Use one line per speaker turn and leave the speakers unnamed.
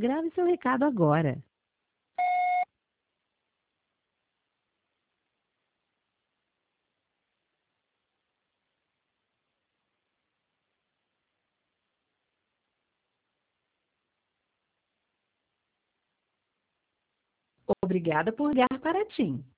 Grave seu recado agora. Obrigada por ligar para a TIM.